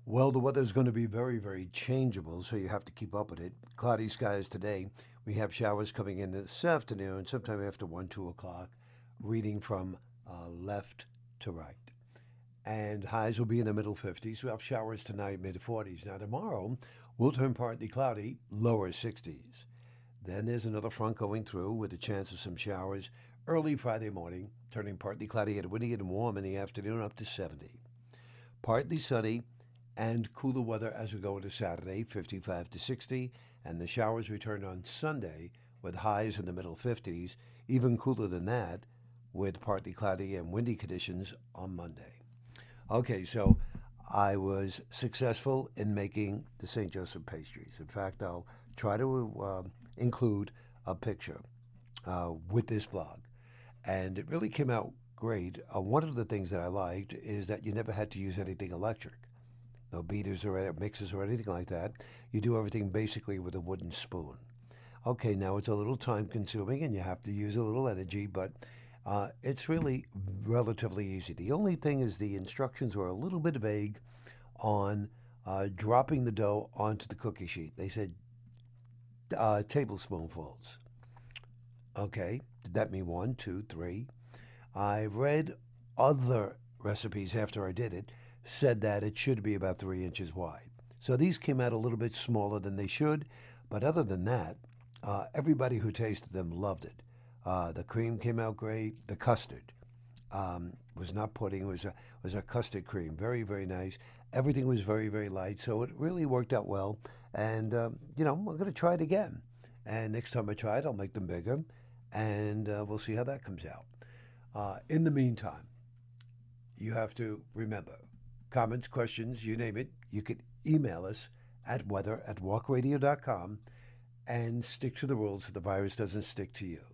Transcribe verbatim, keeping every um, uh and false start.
Well, the weather's going to be very, very changeable, so you have to keep up with it. Cloudy skies today. We have showers coming in this afternoon, sometime after one, two o'clock, reading from uh, left to right. And highs will be in the middle fifties. We have showers tonight, mid forties. Now, tomorrow, we'll turn partly cloudy, lower sixties. Then there's another front going through with a chance of some showers early Friday morning, turning partly cloudy and windy and warm in the afternoon up to seventy. Partly sunny and cooler weather as we go into Saturday, fifty-five to sixty, and the showers return on Sunday with highs in the middle fifties, even cooler than that with partly cloudy and windy conditions on Monday. Okay, so I was successful in making the Saint Joseph pastries. In fact, I'll try to uh, include a picture uh, with this blog. And it really came out great. Uh, one of the things that I liked is that you never had to use anything electric. No beaters or mixers or anything like that. You do everything basically with a wooden spoon. Okay, now it's a little time consuming and you have to use a little energy, but uh, it's really relatively easy. The only thing is the instructions were a little bit vague on uh, dropping the dough onto the cookie sheet. They said uh, tablespoonfuls. Okay, did that mean one, two, three? I read other recipes after I did it, said that it should be about three inches wide. So these came out a little bit smaller than they should, but other than that, uh, everybody who tasted them loved it. Uh, the cream came out great. The custard um, was not pudding; it was a was a custard cream, very very nice. Everything was very very light, so it really worked out well. And um, you know, I'm going to try it again. And next time I try it, I'll make them bigger, and uh, we'll see how that comes out. Uh, in the meantime, you have to remember comments, questions, you name it. You could email us at weather at walk radio dot com and stick to the rules so the virus doesn't stick to you.